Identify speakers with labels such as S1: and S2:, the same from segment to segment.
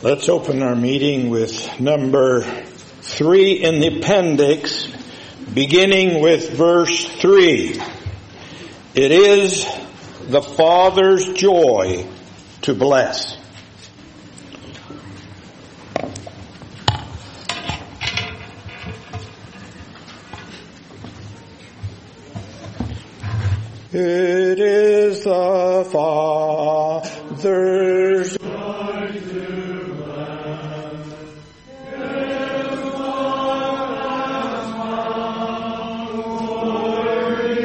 S1: Let's open our meeting with number 3 in the appendix, beginning with verse 3. It is the Father's joy to bless. It is the Father's joy to bless. His Lord has glory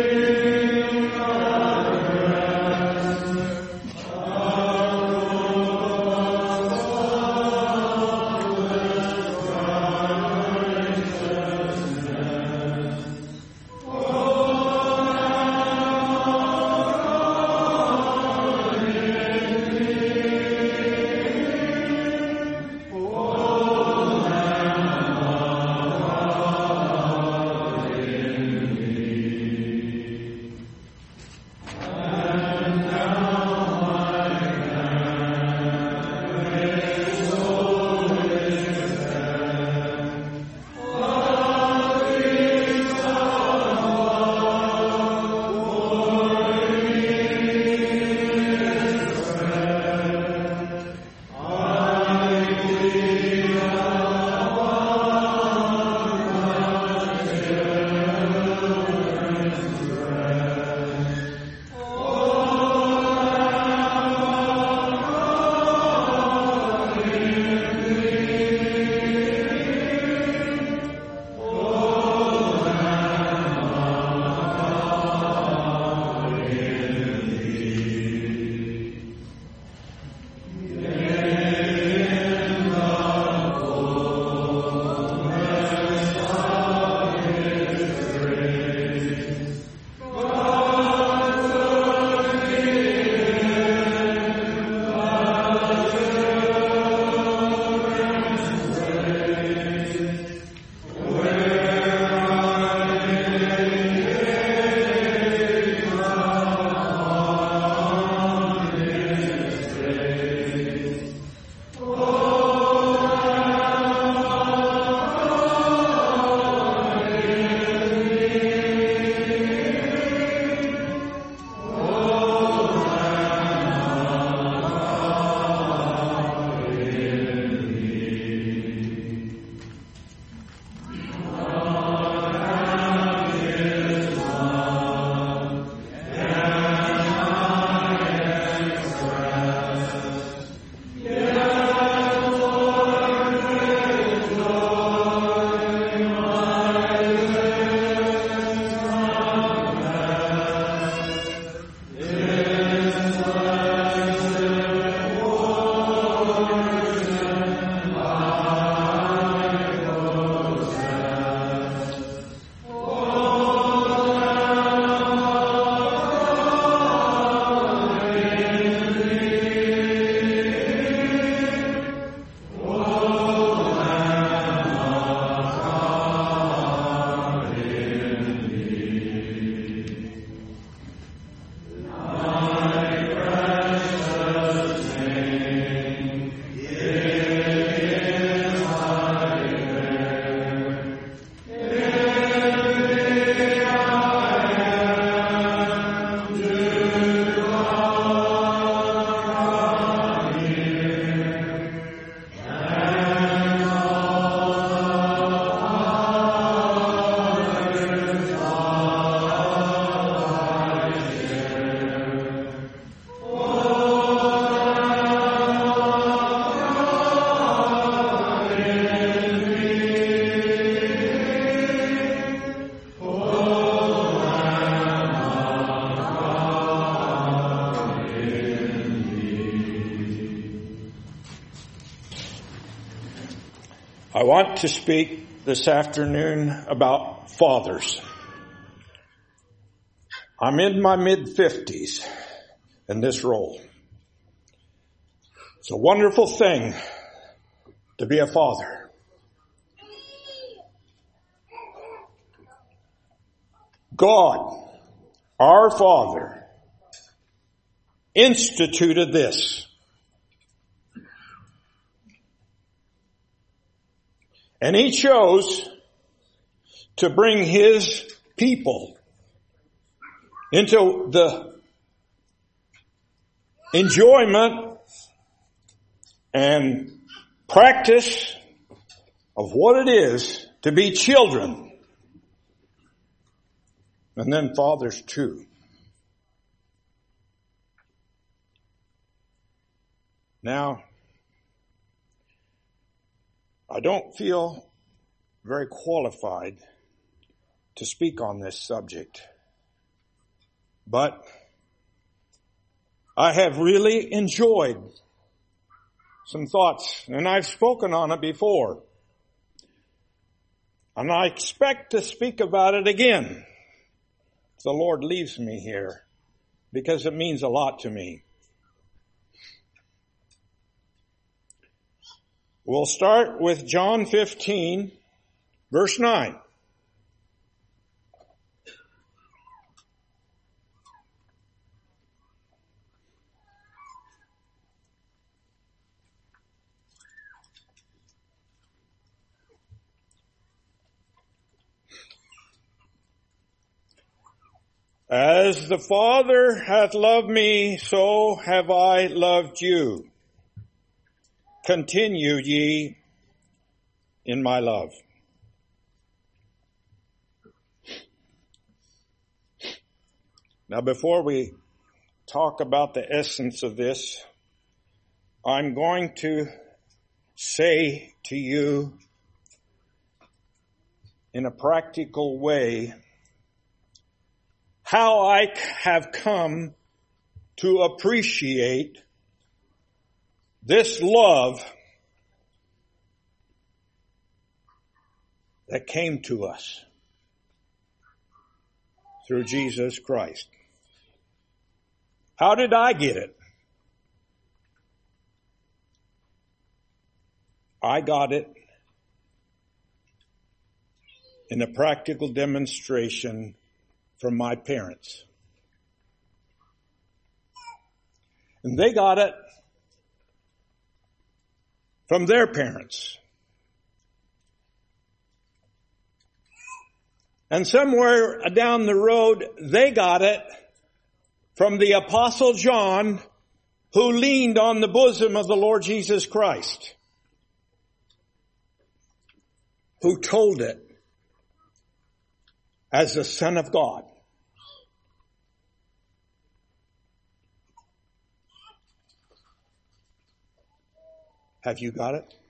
S1: I want to speak this afternoon about fathers. I'm in my mid-50s in this role. It's a wonderful thing to be a father. God, our Father, instituted this. And He chose to bring His people into the enjoyment and practice of what it is to be children. And then fathers too. Now, I don't feel very qualified to speak on this subject, but I have really enjoyed some thoughts, and I've spoken on it before. And I expect to speak about it again if the Lord leaves me here, because it means a lot to me. We'll start with John 15, verse 9. As the Father hath loved me, so have I loved you. Continue ye in my love. Now, before we talk about the essence of this, I'm going to say to you in a practical way how I have come to appreciate this love that came to us through Jesus Christ. How did I get it? I got it in a practical demonstration from my parents. And they got it from their parents. And somewhere down the road, they got it from the Apostle John, who leaned on the bosom of the Lord Jesus Christ, who told it as the Son of God. Have you got it?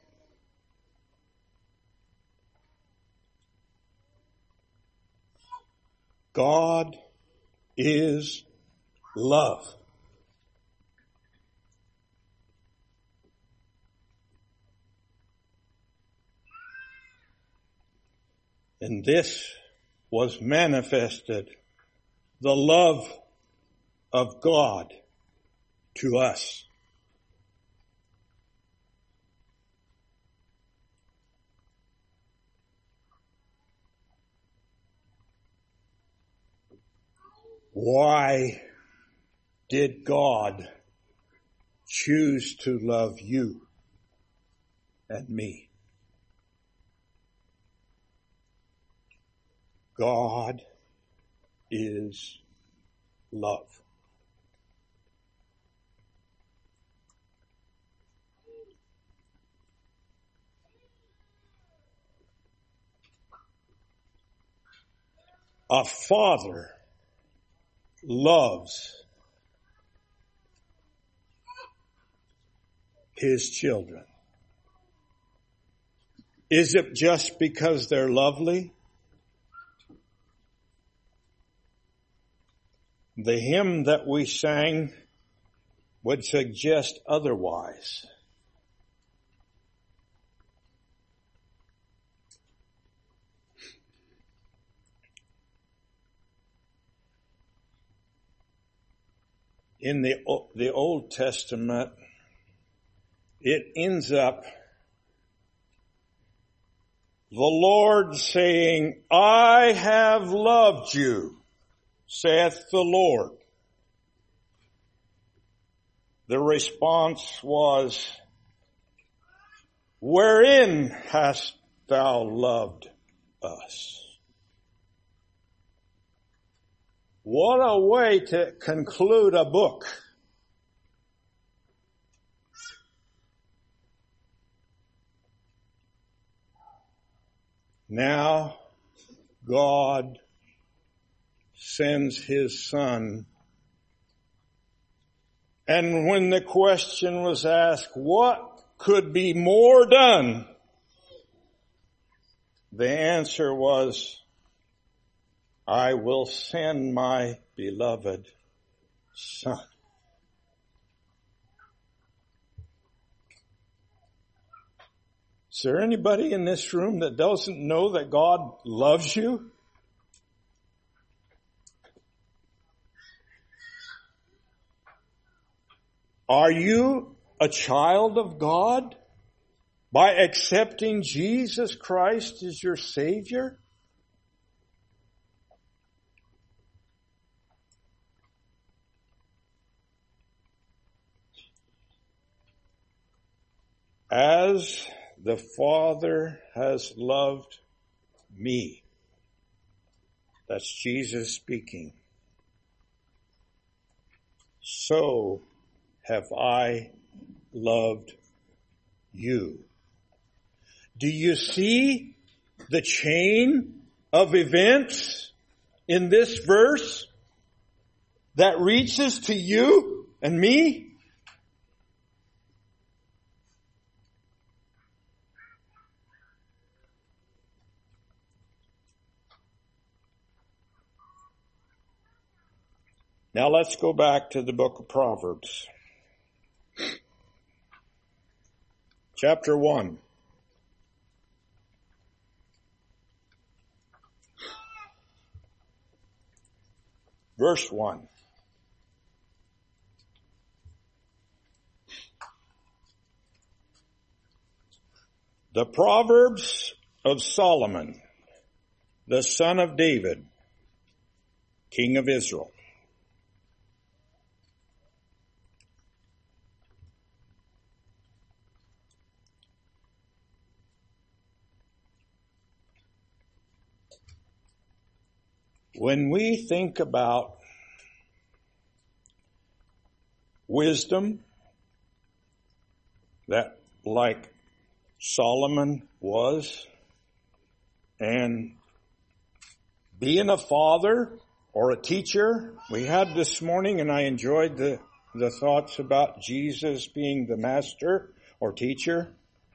S1: God is love. And this was manifested, the love of God to us. Why did God choose to love you and me? God is love. A father loves his children. Is it just because they're lovely? The hymn that we sang would suggest otherwise. In the Old Testament, it ends up the Lord saying, I have loved you, saith the Lord. The response was, wherein hast thou loved us. What a way to conclude a book. Now, God sends His Son. And when the question was asked, what could be more done? The answer was, I will send my beloved Son. Is there anybody in this room that doesn't know that God loves you? Are you a child of God by accepting Jesus Christ as your Savior? As the Father has loved me. That's Jesus speaking. So have I loved you. Do you see the chain of events in this verse that reaches to you and me? Now let's go back to the book of Proverbs. Chapter 1. Verse 1. The Proverbs of Solomon, the son of David, king of Israel. When we think about wisdom, that like Solomon was, and being a father or a teacher, we had this morning, and I enjoyed the thoughts about Jesus being the master or teacher.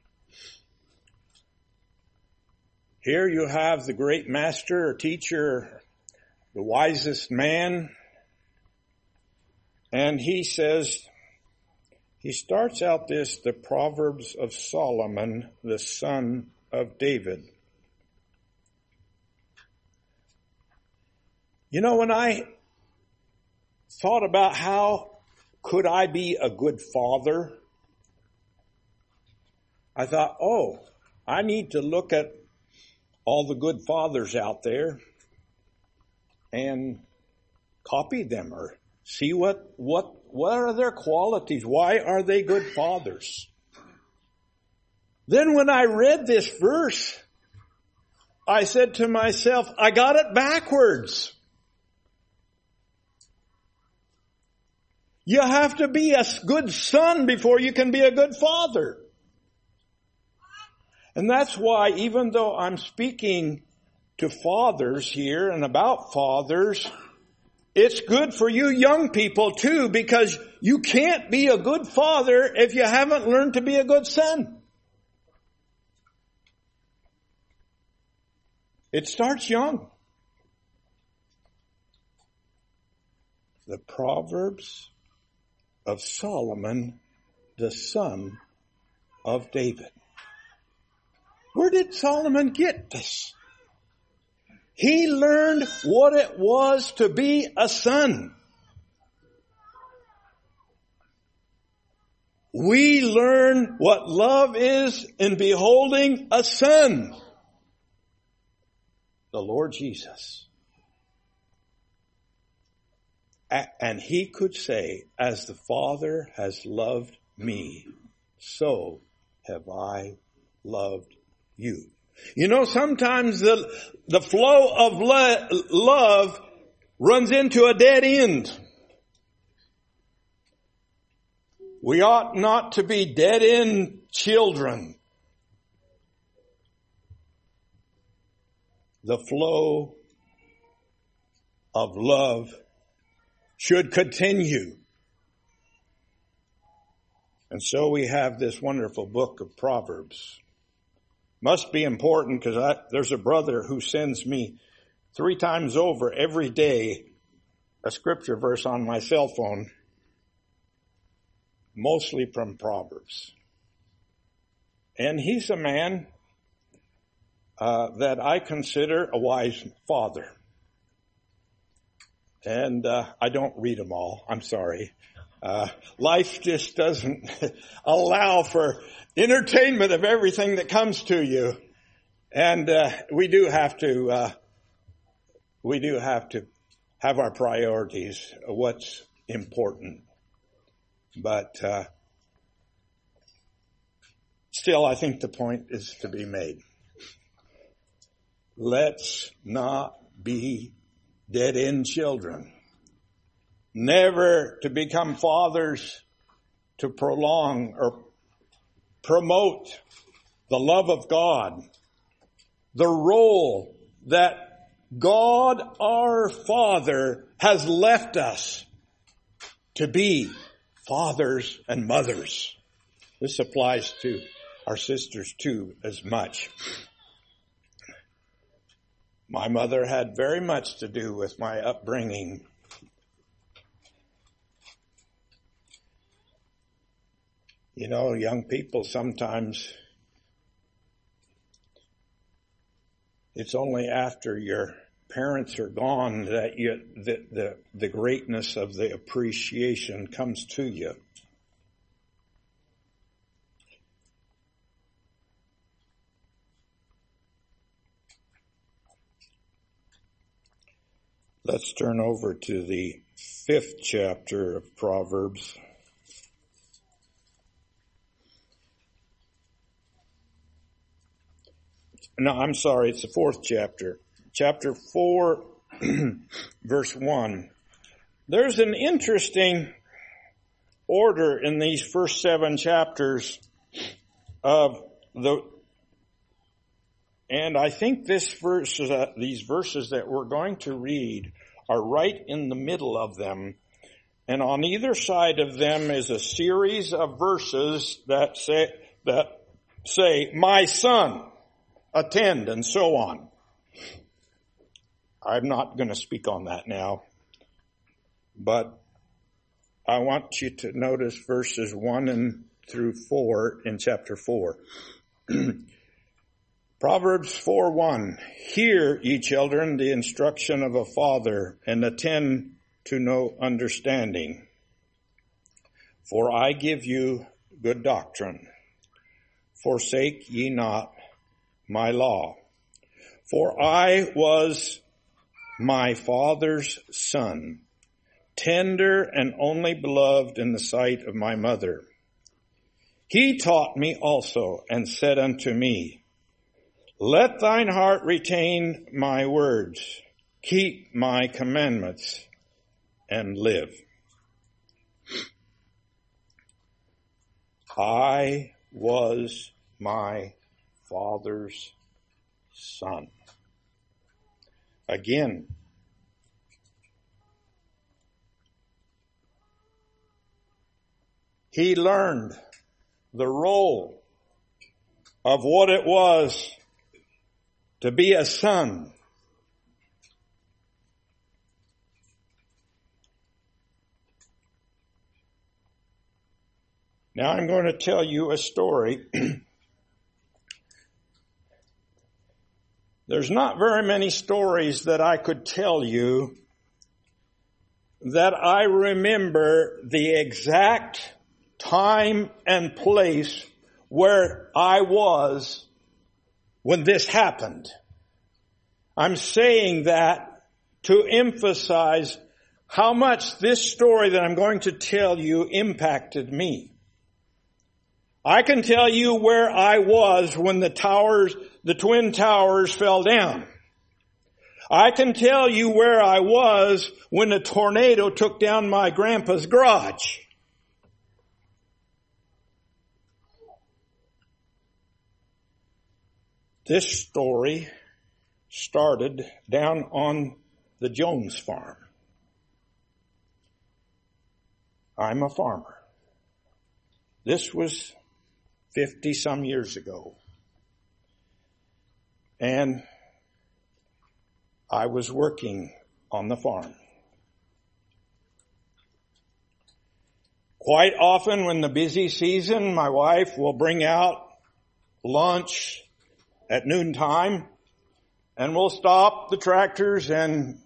S1: Here you have the great master or teacher, the wisest man, and he starts out this, the Proverbs of Solomon, the son of David. You know, when I thought about how could I be a good father, I thought, I need to look at all the good fathers out there and copy them or see what are their qualities? Why are they good fathers? Then when I read this verse, I said to myself, I got it backwards. You have to be a good son before you can be a good father. And that's why, even though I'm speaking to fathers here and about fathers, it's good for you young people too, because you can't be a good father if you haven't learned to be a good son. It starts young. The Proverbs of Solomon, the son of David. Where did Solomon get this? He learned what it was to be a son. We learn what love is in beholding a son, the Lord Jesus. And he could say, as the Father has loved me, so have I loved you. You know, sometimes the flow of love runs into a dead end. We ought not to be dead end children. The flow of love should continue. And so we have this wonderful book of Proverbs. Must be important because there's a brother who sends me 3 times over every day a scripture verse on my cell phone, mostly from Proverbs. And he's a man that I consider a wise father. And I don't read them all. I'm sorry. Life just doesn't allow for entertainment of everything that comes to you. And we do have to have our priorities, what's important. But still, I think the point is to be made. Let's not be dead-end children. Never to become fathers to prolong or promote the love of God. The role that God our Father has left us to be fathers and mothers. This applies to our sisters too as much. My mother had very much to do with my upbringing. You know, young people, sometimes it's only after your parents are gone that the greatness of the appreciation comes to you. Let's turn over to the 5th chapter of Proverbs. No, I'm sorry, it's the 4th chapter. Chapter 4, verse 1. There's an interesting order in these first 7 chapters and I think these verses that we're going to read are right in the middle of them. And on either side of them is a series of verses that say, my son, attend, and so on. I'm not going to speak on that now, but I want you to notice verses 1 through 4 in chapter 4. Proverbs 4:1. Hear, ye children, the instruction of a father, and attend to no understanding. For I give you good doctrine. Forsake ye not my law. For I was my father's son, tender and only beloved in the sight of my mother. He taught me also, and said unto me, let thine heart retain my words, keep my commandments, and live. I was my father's son. Again, he learned the role of what it was to be a son. Now I'm going to tell you a story. There's not very many stories that I could tell you that I remember the exact time and place where I was when this happened. I'm saying that to emphasize how much this story that I'm going to tell you impacted me. I can tell you where I was when the Twin Towers fell down. I can tell you where I was when a tornado took down my grandpa's garage. This story started down on the Jones farm. I'm a farmer. This was 50 some years ago. And I was working on the farm. Quite often when the busy season, my wife will bring out lunch at noontime, and we'll stop the tractors, and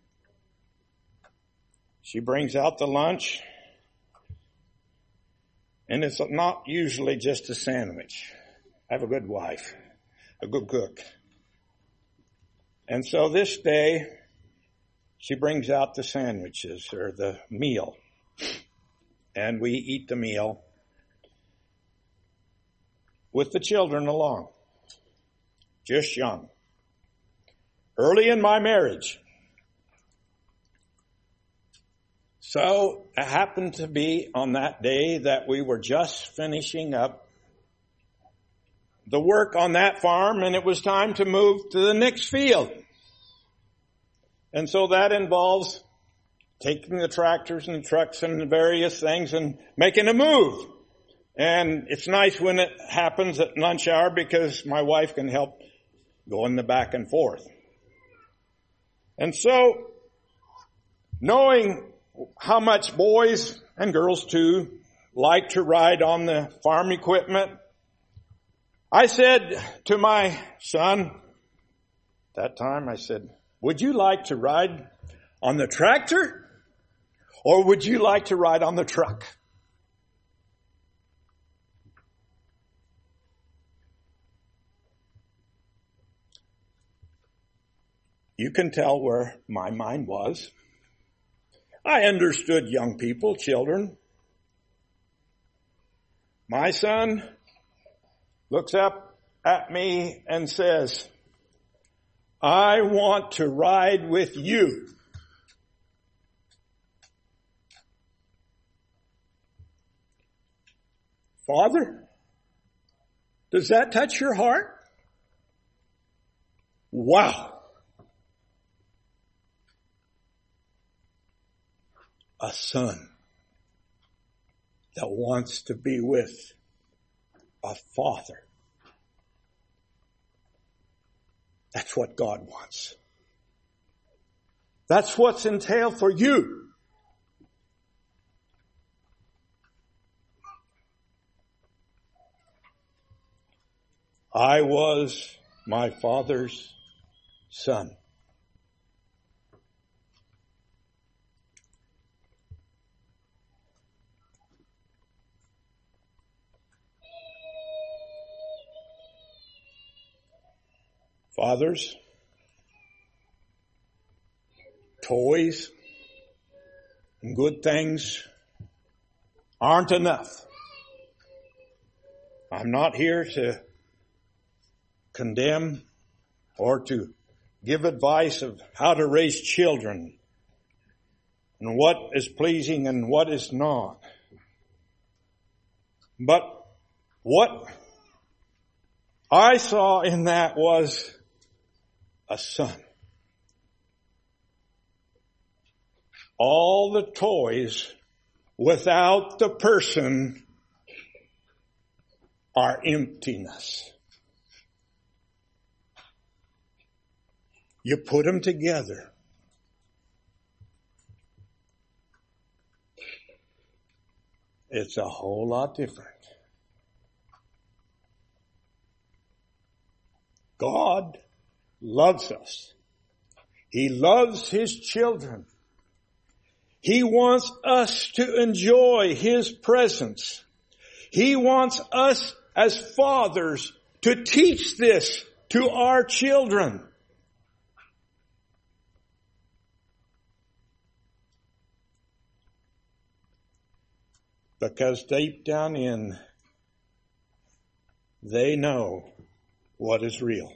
S1: she brings out the lunch, and it's not usually just a sandwich. I have a good wife, a good cook. And so this day, she brings out the sandwiches, or the meal, and we eat the meal with the children along. Just young. Early in my marriage. So it happened to be on that day that we were just finishing up the work on that farm, and it was time to move to the next field. And so that involves taking the tractors and the trucks and the various things and making a move. And it's nice when it happens at lunch hour because my wife can help going the back and forth. And so, knowing how much boys and girls too like to ride on the farm equipment, I said to my son, that time I said, would you like to ride on the tractor or would you like to ride on the truck? You can tell where my mind was. I understood young people, children. My son looks up at me and says, I want to ride with you. Father, does that touch your heart? Wow. A son that wants to be with a father. That's what God wants. That's what's entailed for you. I was my father's son. Fathers, toys and good things aren't enough. I'm not here to condemn or to give advice of how to raise children and what is pleasing and what is not. But what I saw in that was a son. All the toys without the person are emptiness. You put them together. It's a whole lot different. God loves us. He loves His children. He wants us to enjoy His presence. He wants us as fathers to teach this to our children. Because deep down in, They know what is real.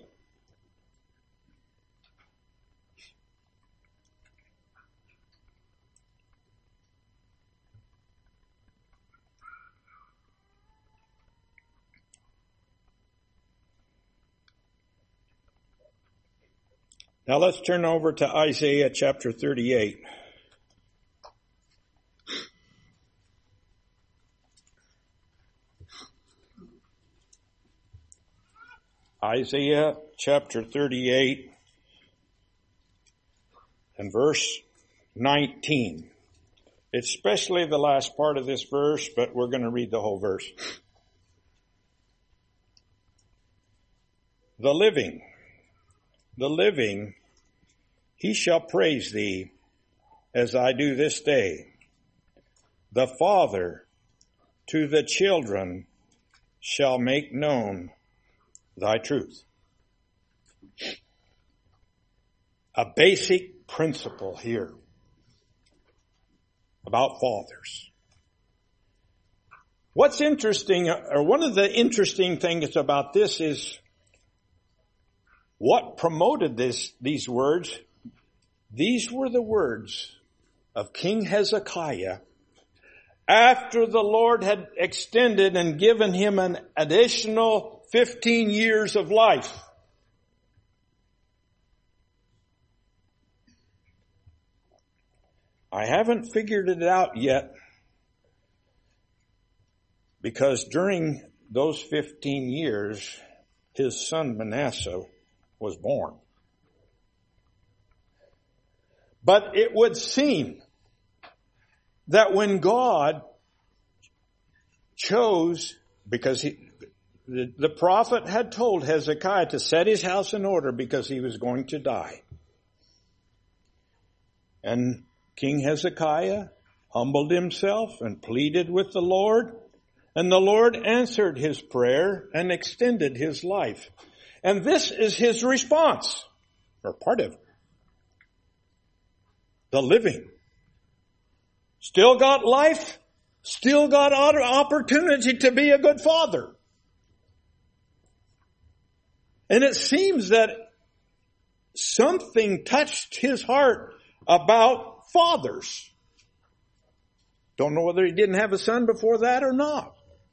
S1: Now let's turn over to Isaiah chapter 38. Isaiah chapter 38 and verse 19. It's especially the last part of this verse, but we're going to read the whole verse. The living, he shall praise thee as I do this day. The Father to the children shall make known thy truth. A basic principle here about fathers. What's interesting, or one of the interesting things about this is what promoted these words. These were the words of King Hezekiah after the Lord had extended and given him an additional 15 years of life. I haven't figured it out yet, because during those 15 years, his son Manasseh was born. But it would seem that when God chose, because the prophet had told Hezekiah to set his house in order because he was going to die. And King Hezekiah humbled himself and pleaded with the Lord, and the Lord answered his prayer and extended his life. And this is his response, or part of it. The living. Still got life, still got opportunity to be a good father. And it seems that something touched his heart about fathers. Don't know whether he didn't have a son before that or not.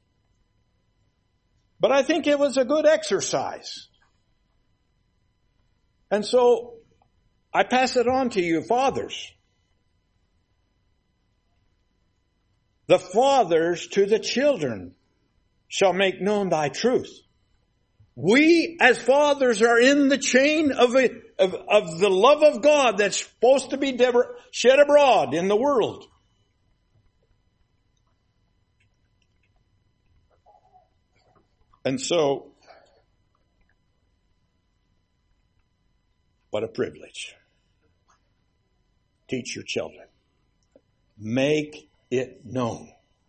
S1: But I think it was a good exercise. And so I pass it on to you, fathers. The fathers to the children shall make known thy truth. We as fathers are in the chain of the love of God that's supposed to be shed abroad in the world. And so, what a privilege. Teach your children. Make it known.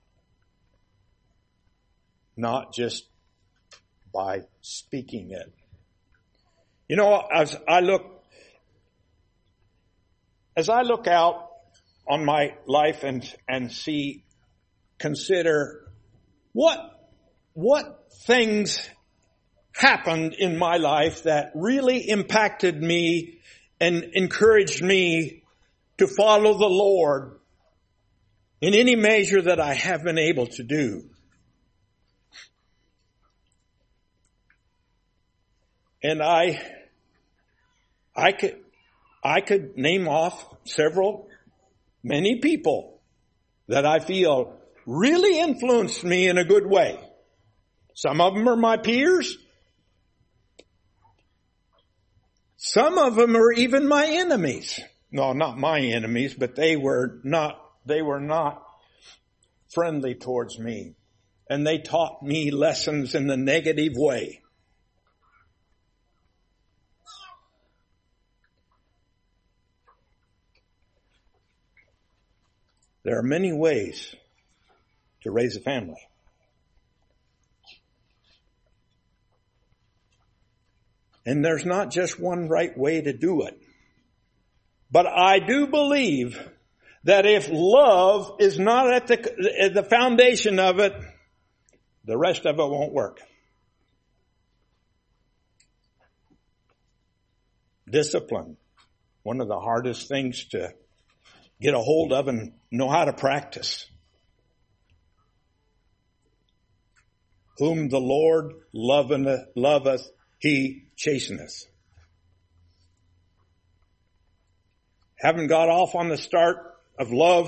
S1: Not just by speaking it. You know, as I look out on my life and consider what things happened in my life that really impacted me and encouraged me to follow the Lord in any measure that I have been able to do. And I could name off many people that I feel really influenced me in a good way. Some of them are my peers. Some of them are even my enemies. No, not my enemies, but they were not friendly towards me. And they taught me lessons in the negative way. There are many ways to raise a family. And there's not just one right way to do it. But I do believe that if love is not at the foundation of it, the rest of it won't work. Discipline. One of the hardest things to get a hold of and know how to practice. Whom the Lord loveth, he chasteneth. Haven't got off on the start of love,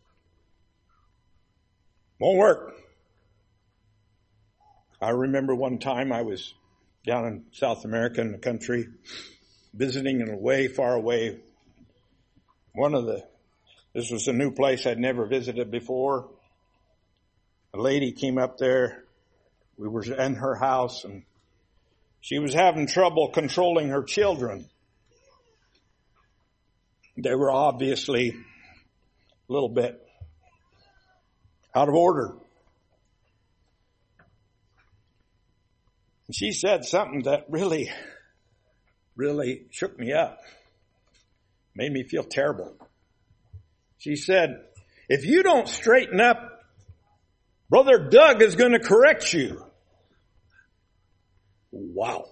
S1: won't work. I remember one time I was down in South America in the country, visiting and way far away. This was a new place I'd never visited before. A lady came up there. We were in her house and she was having trouble controlling her children. They were obviously a little bit out of order. And she said something that really, really shook me up. Made me feel terrible. She said, if you don't straighten up, Brother Doug is going to correct you. Wow.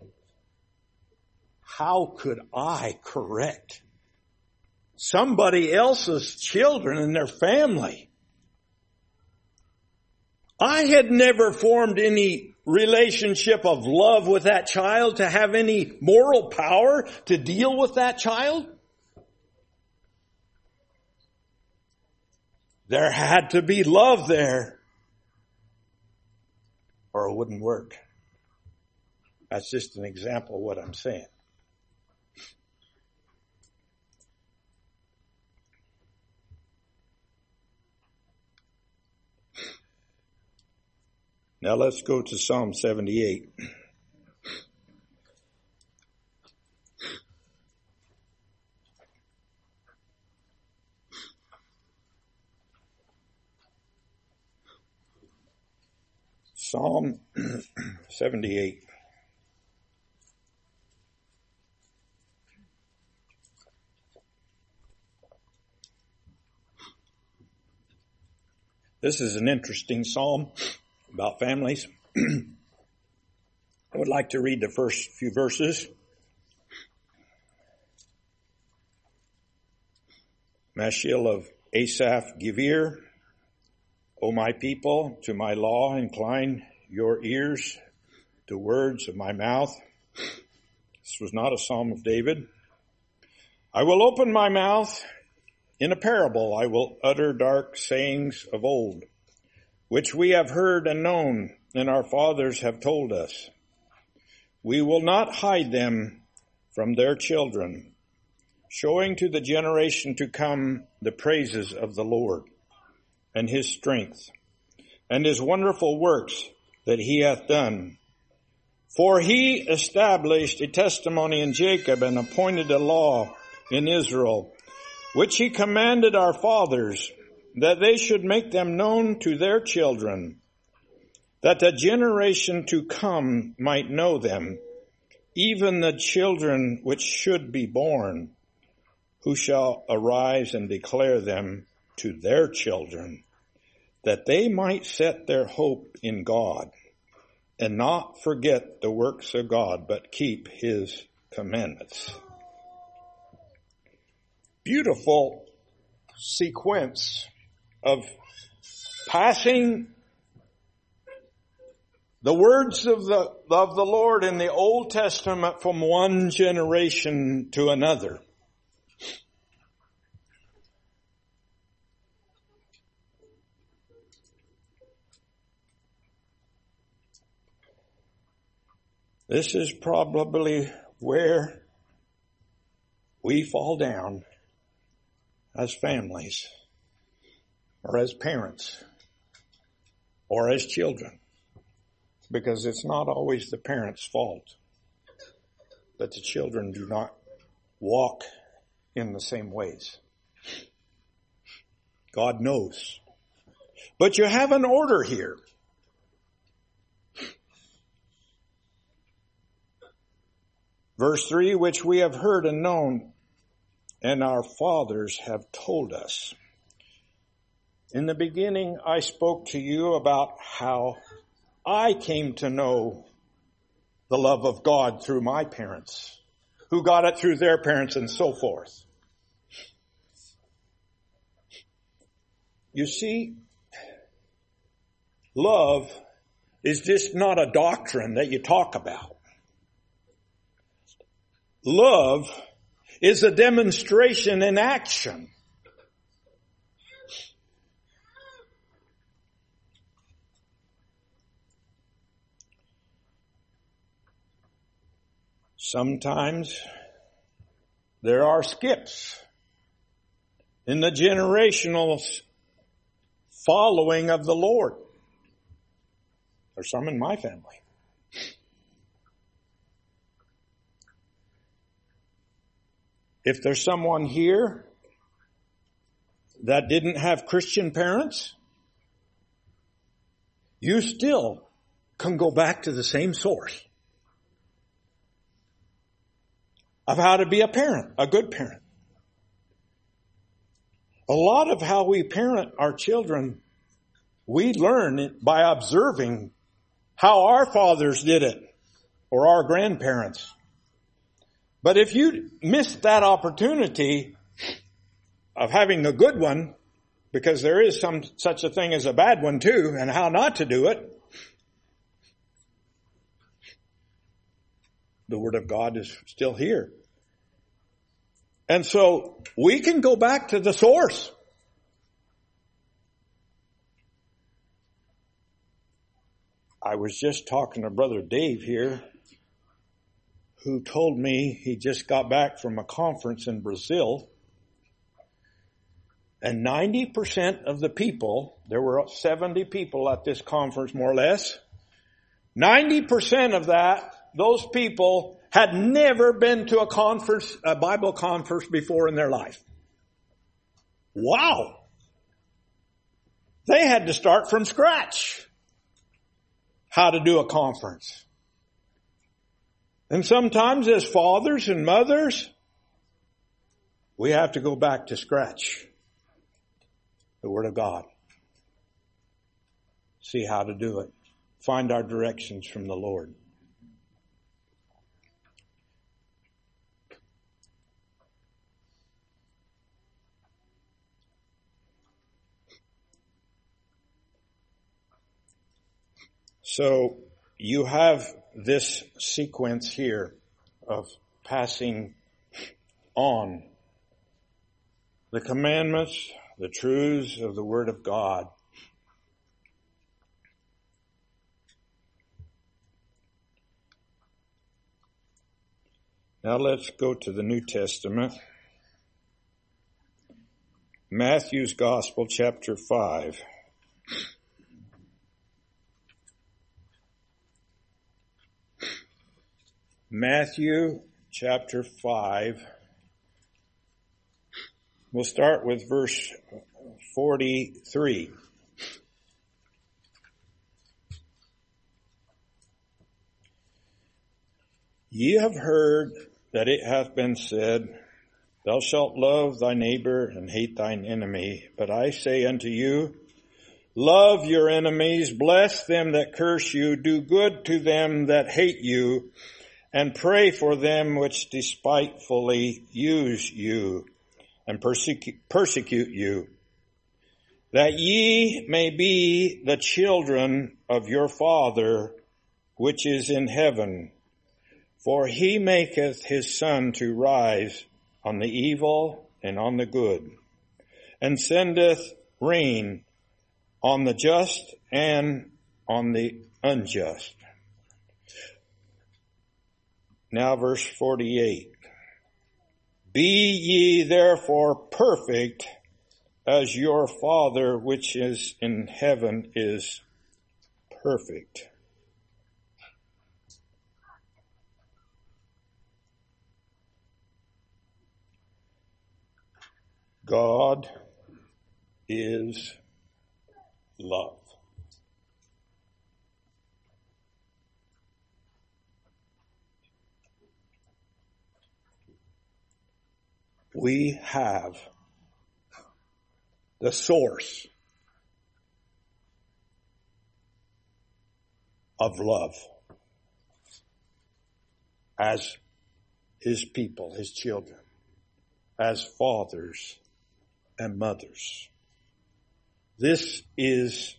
S1: How could I correct somebody else's children and their family? I had never formed any relationship of love with that child to have any moral power to deal with that child. There had to be love there or it wouldn't work. That's just an example of what I'm saying. Now let's go to Psalm 78. Psalm 78. This is an interesting psalm about families. I would like to read the first few verses. Mashil of Asaph, give ear, O my people, to my law incline your ears to words of my mouth. This was not a psalm of David. I will open my mouth in a parable. I will utter dark sayings of old, which we have heard and known, and our fathers have told us. We will not hide them from their children, showing to the generation to come the praises of the Lord, and his strength, and his wonderful works that he hath done. For he established a testimony in Jacob, and appointed a law in Israel, which he commanded our fathers, that they should make them known to their children, that the generation to come might know them, even the children which should be born, who shall arise and declare them to their children, that they might set their hope in God, and not forget the works of God, but keep his commandments. Beautiful sequence of passing the words of the Lord in the Old Testament from one generation to another. This is probably where we fall down as families, or as parents, or as children, because it's not always the parents' fault that the children do not walk in the same ways. God knows. But you have an order here. Verse 3, which we have heard and known, and our fathers have told us. In the beginning, I spoke to you about how I came to know the love of God through my parents. who got it through their parents and so forth. You see, love is just not a doctrine that you talk about. Love is a demonstration in action. Sometimes there are skips in the generational following of the Lord. There's some in my family. If there's someone here that didn't have Christian parents, you still can go back to the same source of how to be a parent, a good parent. A lot of how we parent our children, we learn it by observing how our fathers did it or our grandparents. But if you miss that opportunity of having a good one, because there is some such a thing as a bad one too, and how not to do it, the Word of God is still here. And so we can go back to the source. I was just talking to Brother Dave here, who told me he just got back from a conference in Brazil. And 90% of the people, there were 70 people at this conference more or less, 90% of those people had never been to a Bible conference before in their life. Wow! They had to start from scratch how to do a conference. And sometimes as fathers and mothers, we have to go back to scratch. The Word of God. See how to do it. Find our directions from the Lord. So you have this sequence here of passing on the commandments, the truths of the Word of God. Now let's go to the New Testament. Matthew's Gospel, chapter 5. Matthew chapter 5. We'll start with verse 43. Ye have heard that it hath been said, Thou shalt love thy neighbor and hate thine enemy. But I say unto you, love your enemies, bless them that curse you, do good to them that hate you, and pray for them which despitefully use you and persecute you, that ye may be the children of your Father which is in heaven. For he maketh his sun to rise on the evil and on the good, and sendeth rain on the just and on the unjust. Now verse 48. Be ye therefore perfect, as your Father which is in heaven is perfect. God is love. We have the source of love as His people, His children, as fathers and mothers. This is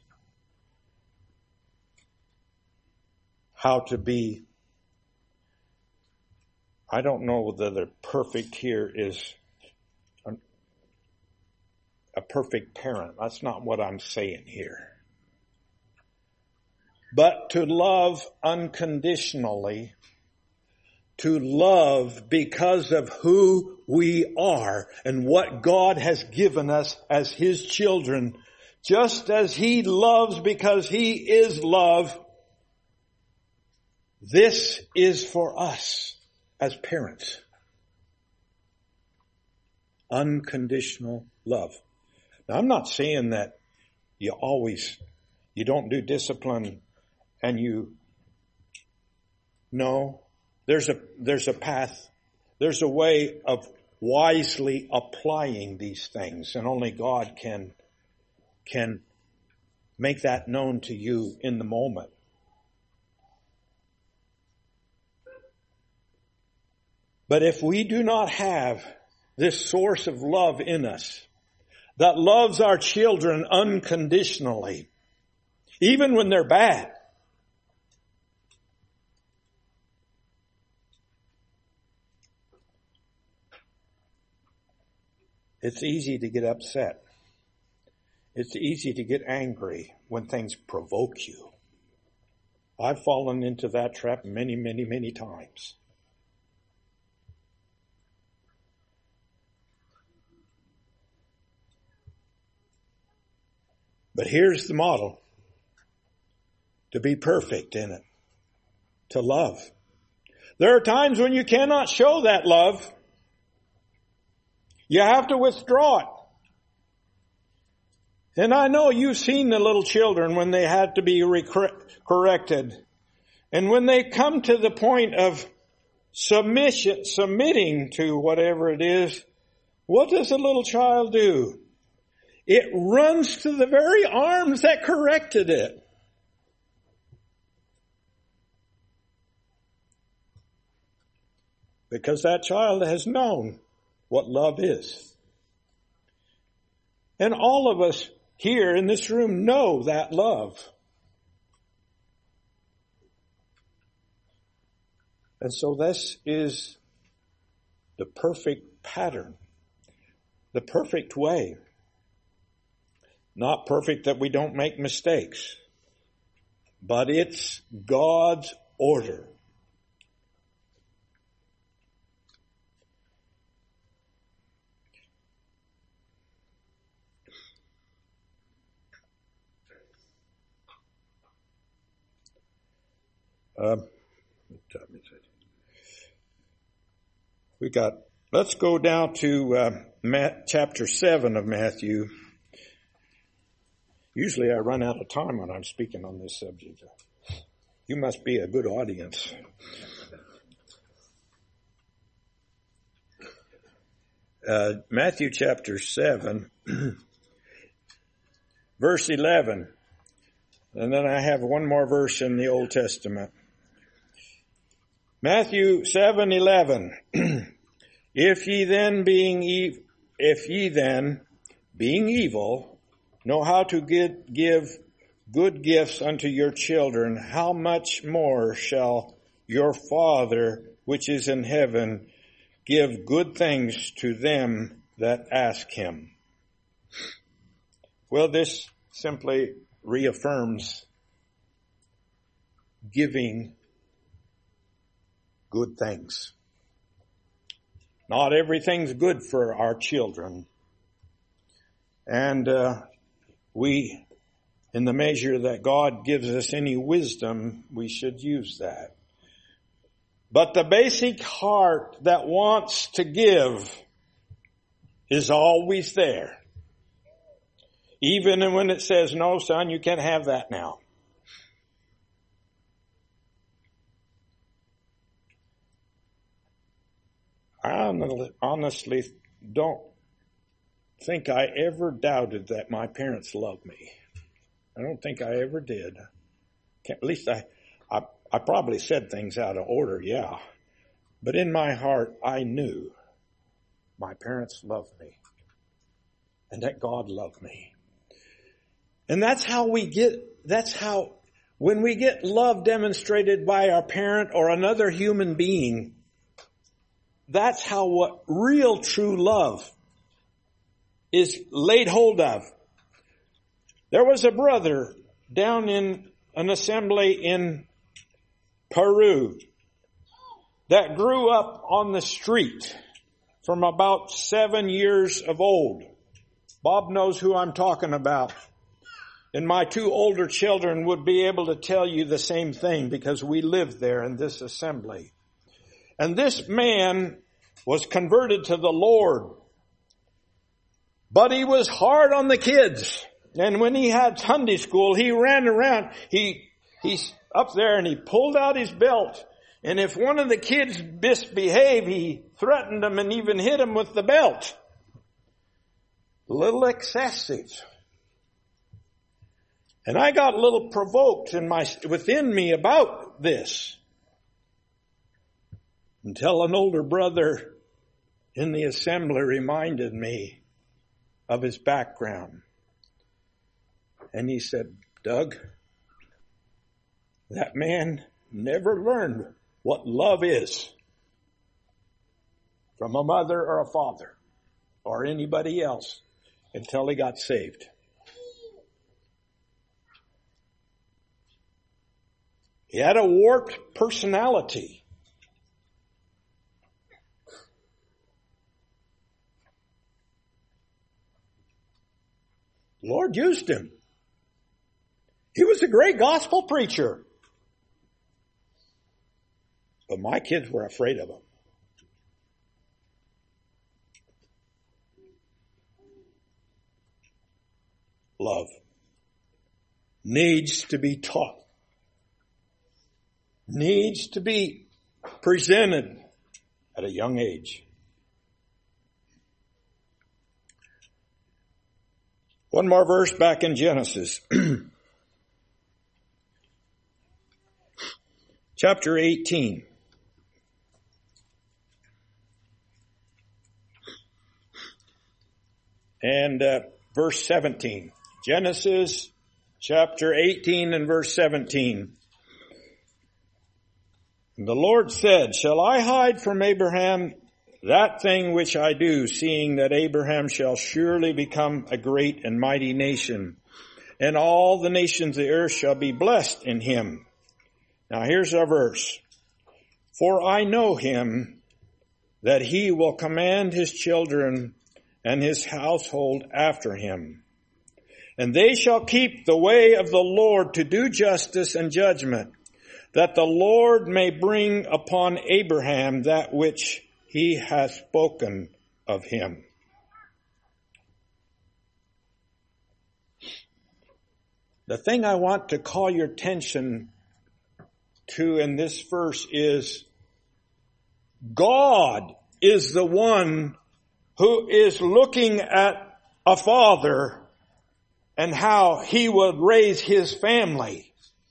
S1: how to be. I don't know whether perfect here is a perfect parent. That's not what I'm saying here. But to love unconditionally, to love because of who we are and what God has given us as His children, just as He loves because He is love. This is for us as parents. Unconditional love. Now, I'm not saying that you don't do discipline and no, there's a path, there's a way of wisely applying these things, and only God can make that known to you in the moment. But if we do not have this source of love in us, that loves our children unconditionally, even when they're bad, it's easy to get upset. It's easy to get angry when things provoke you. I've fallen into that trap many, many, many times. But here's the model. To be perfect in it. To love. There are times when you cannot show that love. You have to withdraw it. And I know you've seen the little children when they had to be corrected. And when they come to the point of submitting to whatever it is, what does a little child do? It runs to the very arms that corrected it. Because that child has known what love is. And all of us here in this room know that love. And so this is the perfect pattern, the perfect way. Not perfect that we don't make mistakes, but it's God's order. Let's go down to chapter 7 of Matthew. Usually I run out of time when I'm speaking on this subject. You must be a good audience. Matthew chapter 7, verse 11. And then I have one more verse in the Old Testament. Matthew 7:11. If ye then being evil know how to give good gifts unto your children, how much more shall your Father which is in heaven give good things to them that ask Him? Well, this simply reaffirms giving good things. Not everything's good for our children. And we, in the measure that God gives us any wisdom, we should use that. But the basic heart that wants to give is always there. Even when it says, no, son, you can't have that now. I honestly don't think I ever doubted that my parents loved me. I don't think I ever did. At least I probably said things out of order, yeah. But in my heart, I knew my parents loved me and that God loved me. And when we get love demonstrated by our parent or another human being, that's how what real true love is laid hold of. There was a brother down in an assembly in Peru that grew up on the street from about 7 years of old. Bob knows who I'm talking about. And my two older children would be able to tell you the same thing because we lived there in this assembly. And this man was converted to the Lord. But he was hard on the kids. And when he had Sunday school, he ran around. He's up there and he pulled out his belt. And if one of the kids misbehaved, he threatened them and even hit him with the belt. A little excessive. And I got a little provoked within me about this. Until an older brother in the assembly reminded me of his background. And he said, Doug, that man never learned what love is from a mother or a father or anybody else until he got saved. He had a warped personality. The Lord used him. He was a great gospel preacher. But my kids were afraid of him. Love needs to be taught. Needs to be presented at a young age. One more verse back in Genesis. Chapter 18. And verse 17. Genesis chapter 18 and verse 17. The Lord said, shall I hide from Abraham that thing which I do, seeing that Abraham shall surely become a great and mighty nation, and all the nations of the earth shall be blessed in him. Now here's our verse. For I know him, that he will command his children and his household after him. And they shall keep the way of the Lord to do justice and judgment, that the Lord may bring upon Abraham that which he has spoken of him. The thing I want to call your attention to in this verse is God is the one who is looking at a father and how he would raise his family.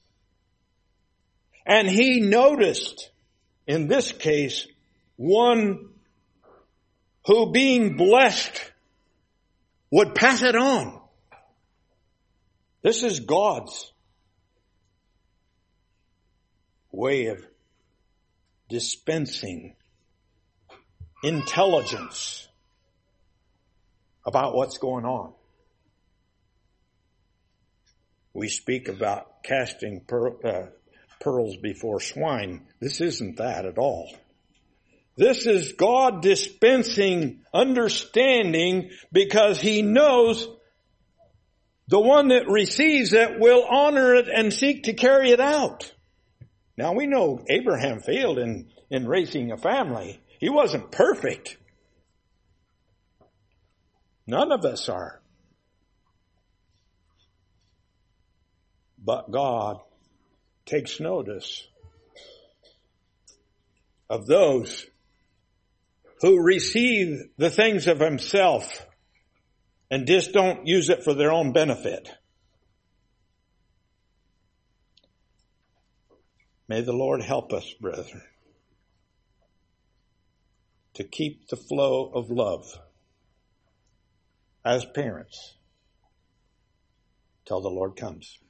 S1: And he noticed, in this case, one who being blessed would pass it on. This is God's way of dispensing intelligence about what's going on. We speak about casting pearls before swine. This isn't that at all. This is God dispensing understanding because he knows the one that receives it will honor it and seek to carry it out. Now we know Abraham failed in raising a family. He wasn't perfect. None of us are. But God takes notice of those who receive the things of himself and just don't use it for their own benefit. May the Lord help us, brethren. to keep the flow of love as parents till the Lord comes.